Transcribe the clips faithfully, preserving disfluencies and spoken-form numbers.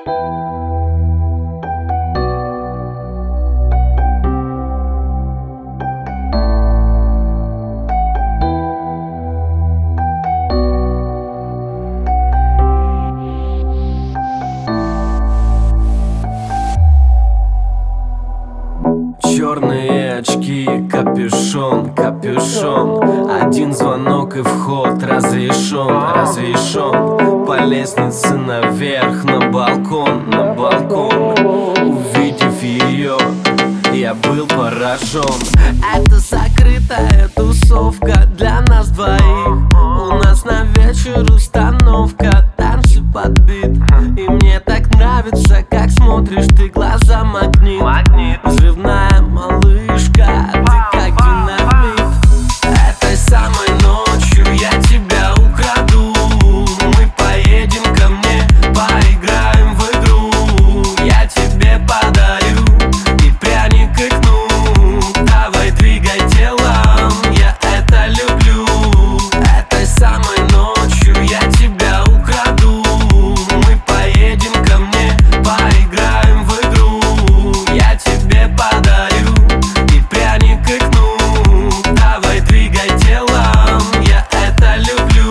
Черные очки, капюшон, капюшон. Один звонок и вход разрешен, разрешен. По лестнице наверх, на балкон, на балкон. Увидев ее, я был поражен. Это закрытая тусовка для нас двоих. У нас на вечер установка, танцы под бит. И мне так нравится, как смотришь ты, глаза магнит. Взрывная малышка, ты как динамит. Этой самой ночью я тебя украду. Мы поедем ко мне, поиграем в игру. Я тебе подарю и пряник и кнут. Давай двигай телом, я это люблю. Этой самой ночью я тебя украду. Мы поедем ко мне, поиграем в игру. Я тебе подарю и пряник и кнут. Давай двигай телом, я это люблю.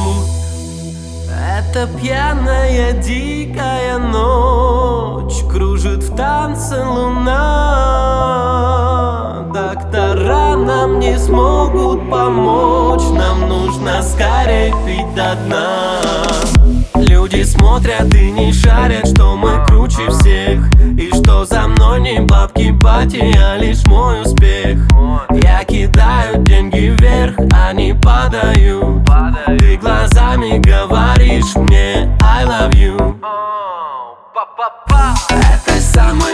Это пьяная дикая ночь, кружит в танце луна. Доктора нам не смогут помочь, нам нужно скорей пить до дна. Люди смотрят и не шарят, что мы круче всех. И что за мной не бабки бати, а лишь мой успех. Я кидаю деньги вверх, они падают. Ты глазами говоришь мне I love you. Этой самой